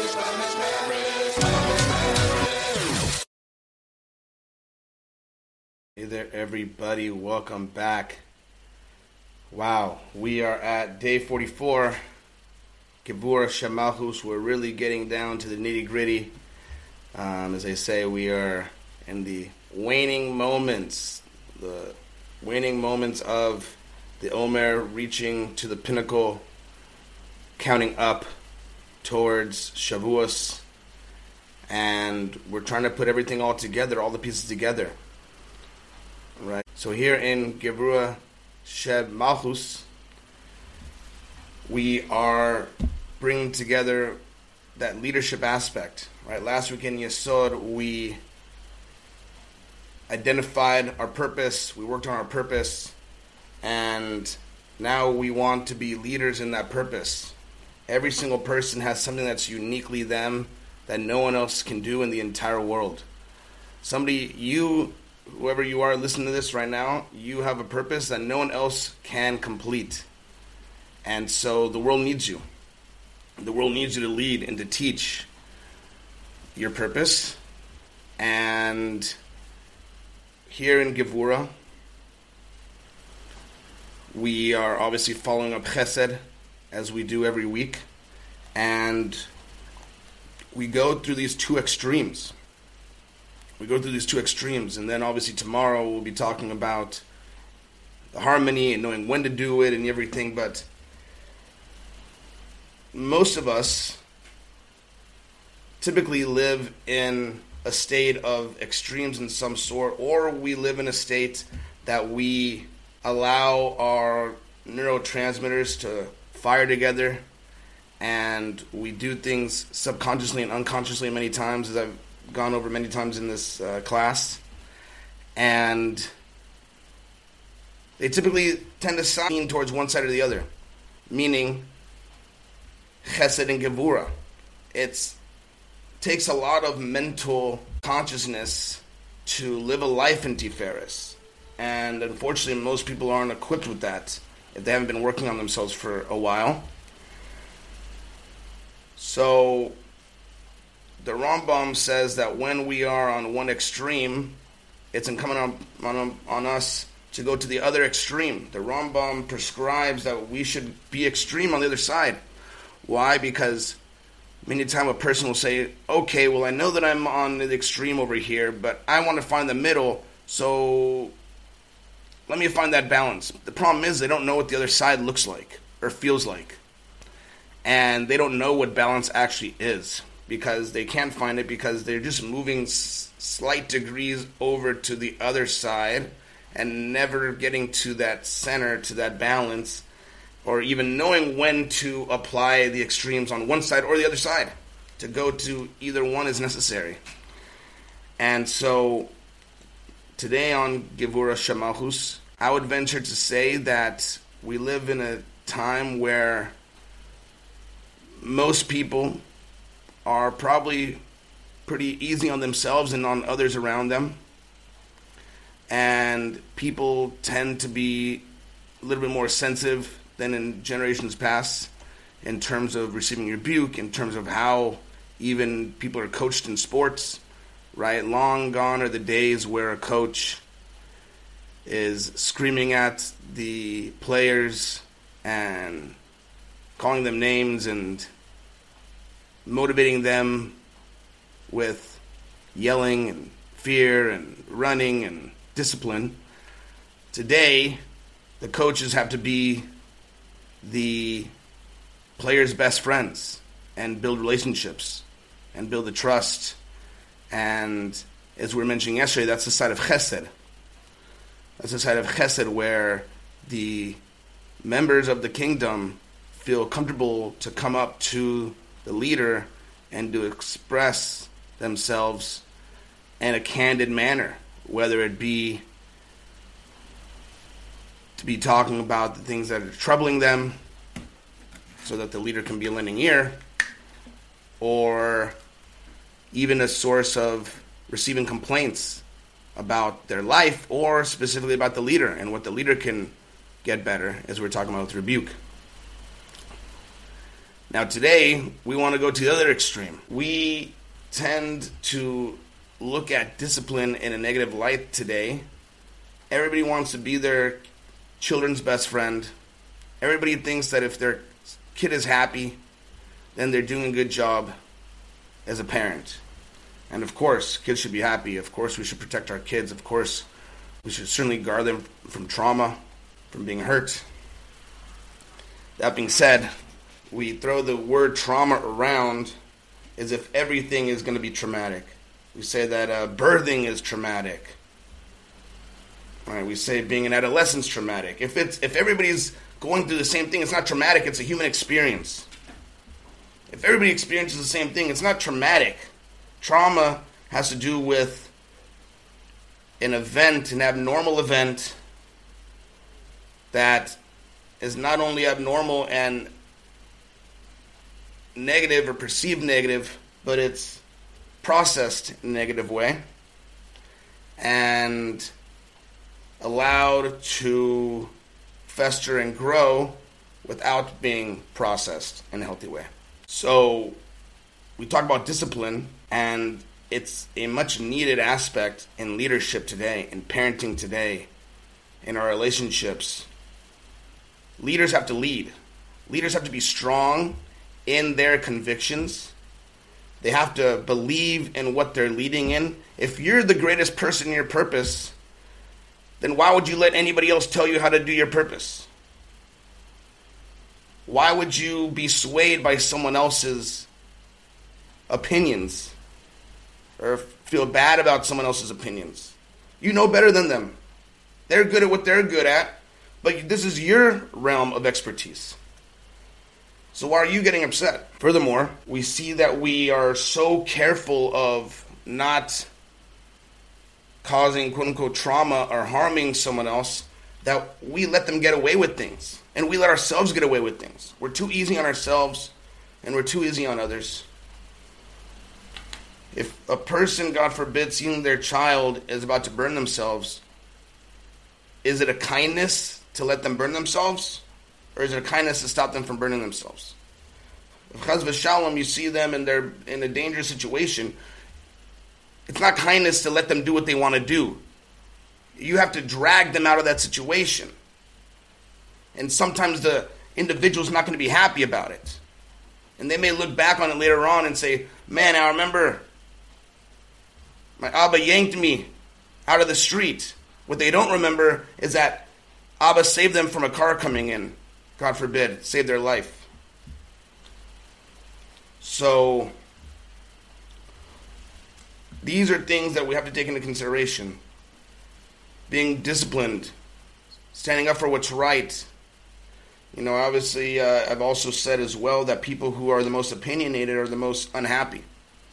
Hey there, everybody. Welcome back. Wow, we are at day 44. Gevura Shemalchus. We're really getting down to the nitty-gritty. As I say, we are in the waning moments of the Omer reaching to the pinnacle, counting up towards Shavuos, and we're trying to put everything all together, all the pieces together. Right. So here in Gevura Shemalchus, we are bringing together that leadership aspect. Right. Last week in Yesod, we identified our purpose. We worked on our purpose, and now we want to be leaders in that purpose. Every single person has something that's uniquely them that no one else can do in the entire world. Whoever you are listening to this right now, you have a purpose that no one else can complete. And so the world needs you. The world needs you to lead and to teach your purpose. And here in Gevura, we are obviously following up Chesed as we do every week. And we go through these two extremes. And then obviously tomorrow we'll be talking about the harmony and knowing when to do it and everything. But most of us typically live in a state of extremes in some sort, or we live in a state that we allow our neurotransmitters to fire together, and we do things subconsciously and unconsciously many times, as I've gone over many times in this class. And they typically tend to lean towards one side or the other, meaning Chesed and Gevura. It takes a lot of mental consciousness to live a life in Tiferes. And unfortunately, most people aren't equipped with that if they haven't been working on themselves for a while. So the Rambam says that when we are on one extreme, it's incumbent on us to go to the other extreme. The Rambam prescribes that we should be extreme on the other side. Why? Because many times a person will say, okay, well, I know that I'm on the extreme over here, but I want to find the middle, so let me find that balance. The problem is they don't know what the other side looks like or feels like. And they don't know what balance actually is, because they can't find it, because they're just moving slight degrees over to the other side and never getting to that center, to that balance, or even knowing when to apply the extremes on one side or the other side. To go to either one is necessary. And so today on Gevura Shemalchus, I would venture to say that we live in a time where most people are probably pretty easy on themselves and on others around them. And people tend to be a little bit more sensitive than in generations past in terms of receiving rebuke, in terms of how even people are coached in sports, right? Long gone are the days where a coach is screaming at the players and calling them names and motivating them with yelling and fear and running and discipline. Today, the coaches have to be the players' best friends and build relationships and build the trust. And as we were mentioning yesterday, that's the side of Chesed. That's the side of Chesed where the members of the kingdom feel comfortable to come up to the leader and to express themselves in a candid manner, whether it be to be talking about the things that are troubling them so that the leader can be a lending ear, or even a source of receiving complaints about their life or specifically about the leader and what the leader can get better, as we're talking about with rebuke. Now today, we want to go to the other extreme. We tend to look at discipline in a negative light today. Everybody wants to be their children's best friend. Everybody thinks that if their kid is happy, then they're doing a good job as a parent. And of course, kids should be happy. Of course, we should protect our kids. Of course, we should certainly guard them from trauma, from being hurt. That being said, we throw the word trauma around as if everything is going to be traumatic. We say that birthing is traumatic. Right? We say being an adolescent is traumatic. If everybody's going through the same thing, it's not traumatic. It's a human experience. If everybody experiences the same thing, it's not traumatic. Trauma has to do with an event, an abnormal event that is not only abnormal and negative or perceived negative, but it's processed in a negative way and allowed to fester and grow without being processed in a healthy way. So we talk about discipline, and it's a much needed aspect in leadership today, in parenting today, in our relationships. Leaders have to lead. Leaders have to be strong in their convictions. They have to believe in what they're leading in. If you're the greatest person in your purpose, then why would you let anybody else tell you how to do your purpose? Why would you be swayed by someone else's opinions or feel bad about someone else's opinions? You know better than them. They're good at what they're good at, but this is your realm of expertise. So why are you getting upset? Furthermore, we see that we are so careful of not causing quote-unquote trauma or harming someone else that we let them get away with things. And we let ourselves get away with things. We're too easy on ourselves and we're too easy on others. If a person, God forbid, seeing their child is about to burn themselves, is it a kindness to let them burn themselves? Or is it a kindness to stop them from burning themselves? If Chaz v'shalom, you see them and they're in a dangerous situation, it's not kindness to let them do what they want to do. You have to drag them out of that situation. And sometimes the individual's not going to be happy about it. And they may look back on it later on and say, man, I remember my Abba yanked me out of the street. What they don't remember is that Abba saved them from a car coming in. God forbid, saved their life. So, these are things that we have to take into consideration. Being disciplined, standing up for what's right. You know, obviously, I've also said as well that people who are the most opinionated are the most unhappy.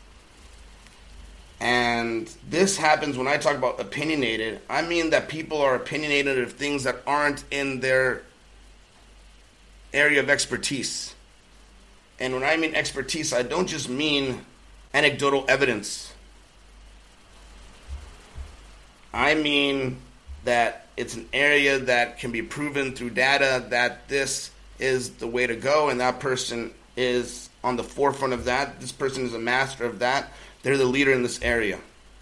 And this happens when I talk about opinionated. I mean that people are opinionated of things that aren't in their area of expertise. And when I mean expertise, I don't just mean anecdotal evidence. I mean that it's an area that can be proven through data that this is the way to go, and that person is on the forefront of that. This person is a master of that. They're the leader in this area.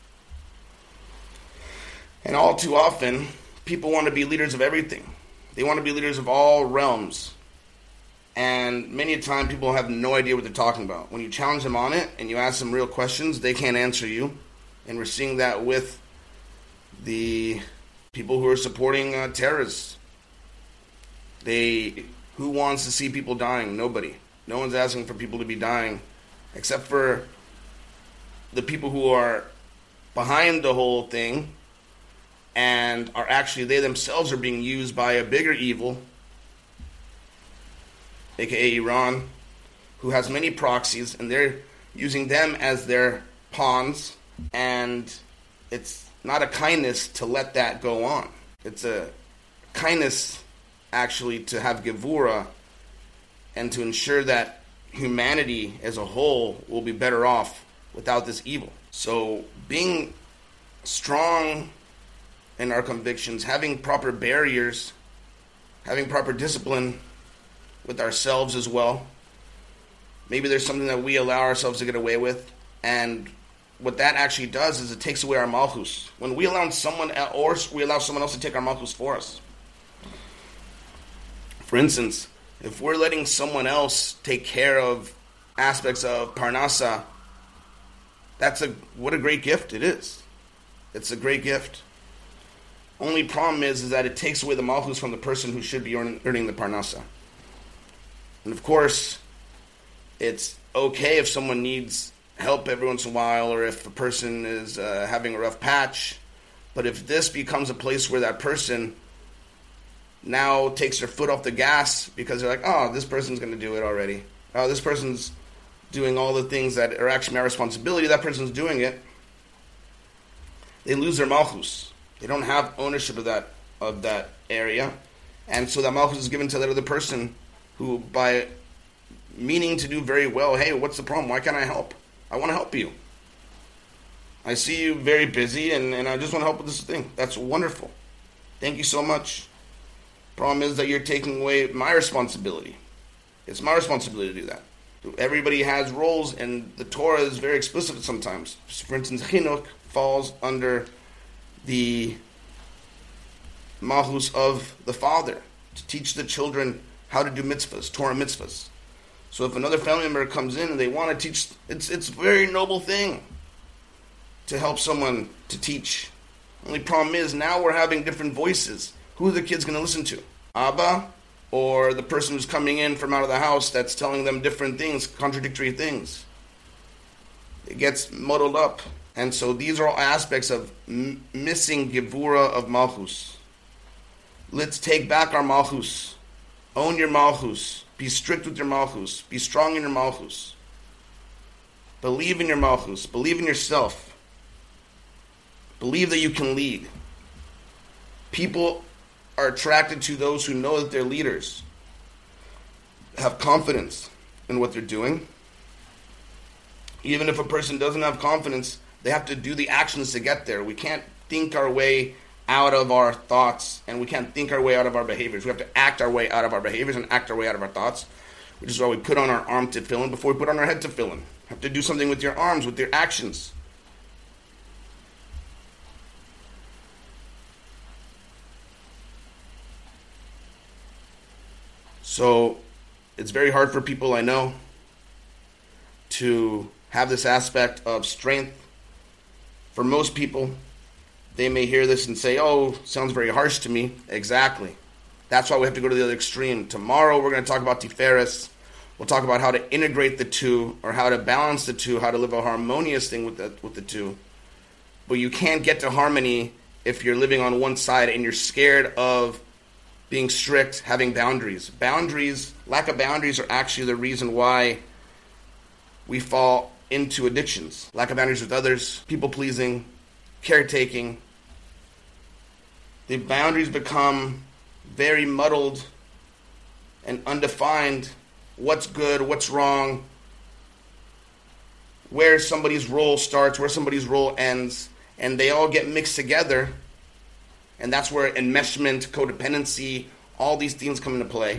And all too often, people want to be leaders of everything. They want to be leaders of all realms. And many a time, people have no idea what they're talking about. When you challenge them on it and you ask them real questions, they can't answer you. And we're seeing that with the people who are supporting terrorists. Who wants to see people dying? Nobody. No one's asking for people to be dying, except for the people who are behind the whole thing and are actually, they themselves are being used by a bigger evil, aka Iran, who has many proxies, and they're using them as their pawns, and it's not a kindness to let that go on. It's a kindness, actually, to have Gevura and to ensure that humanity as a whole will be better off without this evil. So being strong in our convictions, having proper barriers, having proper discipline with ourselves as well, Maybe there's something that we allow ourselves to get away with. And what that actually does is it takes away our malchus. When we allow someone else, or we allow someone else to take our malchus for us. For instance, if we're letting someone else take care of aspects of parnasa, what a great gift it is. It's a great gift. Only problem is that it takes away the malchus from the person who should be earning the parnasa. And of course, it's okay if someone needs help every once in a while, or if a person is having a rough patch. But if this becomes a place where that person now takes their foot off the gas because they're like, oh, this person's going to do it already. Oh, this person's doing all the things that are actually my responsibility. That person's doing it. They lose their malchus. They don't have ownership of that area. And so that malchus is given to that other person who, by meaning to do very well, hey, what's the problem? Why can't I help? I want to help you. I see you very busy, and I just want to help with this thing. That's wonderful. Thank you so much. Problem is that you're taking away my responsibility. It's my responsibility to do that. Everybody has roles, and the Torah is very explicit sometimes. For instance, chinuch falls under the malchus of the father, to teach the children how to do mitzvahs, Torah mitzvahs. So if another family member comes in and they want to teach, it's a very noble thing to help someone to teach. Only problem is now we're having different voices. Who are the kids going to listen to? Abba, or the person who's coming in from out of the house that's telling them different things, contradictory things? It gets muddled up. And so these are all aspects of missing gevura of malchus. Let's take back our malchus. Own your malchus. Be strict with your malchus. Be strong in your malchus. Believe in your malchus. Believe in yourself. Believe that you can lead. People are attracted to those who know that they're leaders. Have confidence in what they're doing. Even if a person doesn't have confidence, they have to do the actions to get there. We can't think our way out of our thoughts, and we can't think our way out of our behaviors. We have to act our way out of our behaviors and act our way out of our thoughts, which is why we put on our arm tefillin before we put on our head tefillin. You have to do something with your arms, with your actions. So it's very hard for people I know to have this aspect of strength. For most people, they may hear this and say, oh, sounds very harsh to me. Exactly. That's why we have to go to the other extreme. Tomorrow we're going to talk about Tiferes. We'll talk about how to integrate the two, or how to balance the two, how to live a harmonious thing with the two. But you can't get to harmony if you're living on one side and you're scared of being strict, having boundaries. Lack of boundaries are actually the reason why we fall into addictions. Lack of boundaries with others, people-pleasing, caretaking. The boundaries become very muddled and undefined. What's good, what's wrong, where somebody's role starts, where somebody's role ends, and they all get mixed together. And that's where enmeshment, codependency, all these things come into play.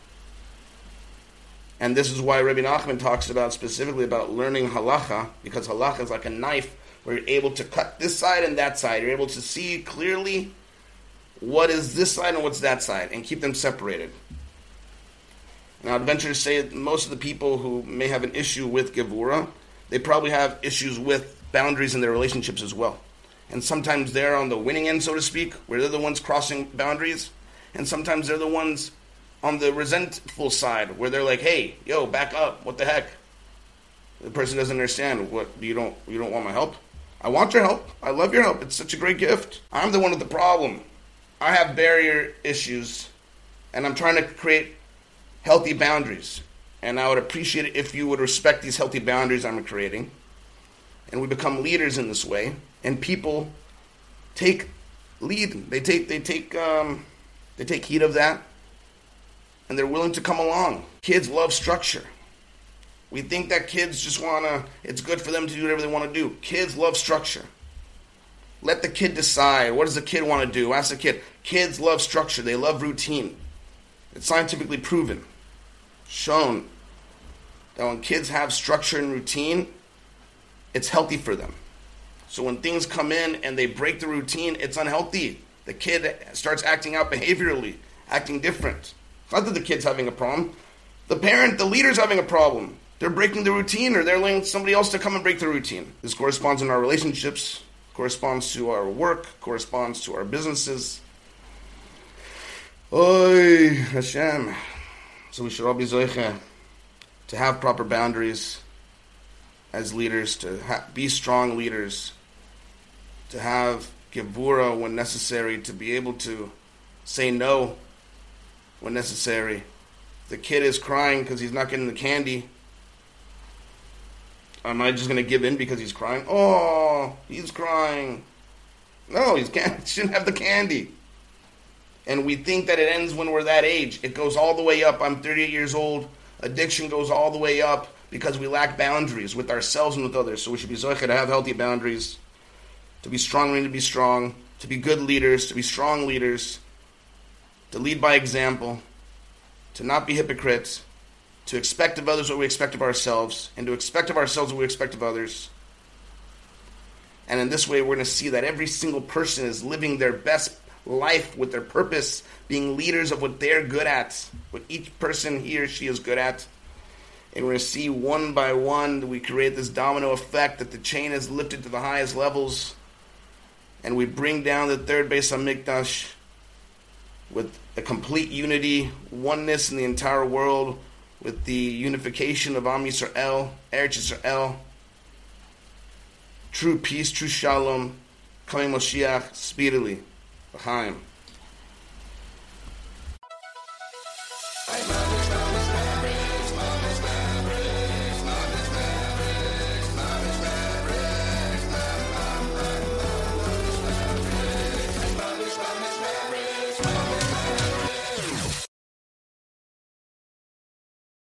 And this is why Rabbi Nachman talks about specifically about learning halacha, because halacha is like a knife where you're able to cut this side and that side. You're able to see clearly what is this side and what's that side, and keep them separated. Now, I'd venture to say that most of the people who may have an issue with gevura, they probably have issues with boundaries in their relationships as well. And sometimes they're on the winning end, so to speak, where they're the ones crossing boundaries. And sometimes they're the ones on the resentful side, where they're like, hey, yo, back up, what the heck? The person doesn't understand. What, you don't want my help? I want your help. I love your help. It's such a great gift. I'm the one with the problem. I have barrier issues, and I'm trying to create healthy boundaries. And I would appreciate it if you would respect these healthy boundaries I'm creating. And we become leaders in this way. And people take lead. They take heed of that. And they're willing to come along. Kids love structure. We think that kids just it's good for them to do whatever they want to do. Kids love structure. Let the kid decide. What does the kid want to do? Ask the kid. Kids love structure. They love routine. It's scientifically proven. Shown. that when kids have structure and routine, it's healthy for them. So when things come in and they break the routine, it's unhealthy. The kid starts acting out behaviorally, acting different. It's not that the kid's having a problem. The parent, the leader's having a problem. They're breaking the routine, or they're letting somebody else to come and break the routine. This corresponds in our relationships, corresponds to our work, corresponds to our businesses. Oy, Hashem. So we should all be zoiche to have proper boundaries as leaders, to be strong leaders, to have gevura when necessary, to be able to say no when necessary. The kid is crying because he's not getting the candy. Am I just going to give in because he's crying? Oh, he's crying. No, he shouldn't have the candy. And we think that it ends when we're that age. It goes all the way up. I'm 38 years old. Addiction goes all the way up because we lack boundaries with ourselves and with others. So we should be zoche to have healthy boundaries, to be strong, we need to be strong, to be good leaders, to be strong leaders, to lead by example, to not be hypocrites, to expect of others what we expect of ourselves, and to expect of ourselves what we expect of others. And in this way, we're going to see that every single person is living their best life with their purpose, being leaders of what they're good at, what each person he or she is good at. And we're going to see one by one, we create this domino effect that the chain is lifted to the highest levels, and we bring down the third Beis HaMikdash with a complete unity, oneness in the entire world, with the unification of Am Yisrael, Eretz Yisrael, true peace, true shalom, coming Moshiach speedily. L'chaim.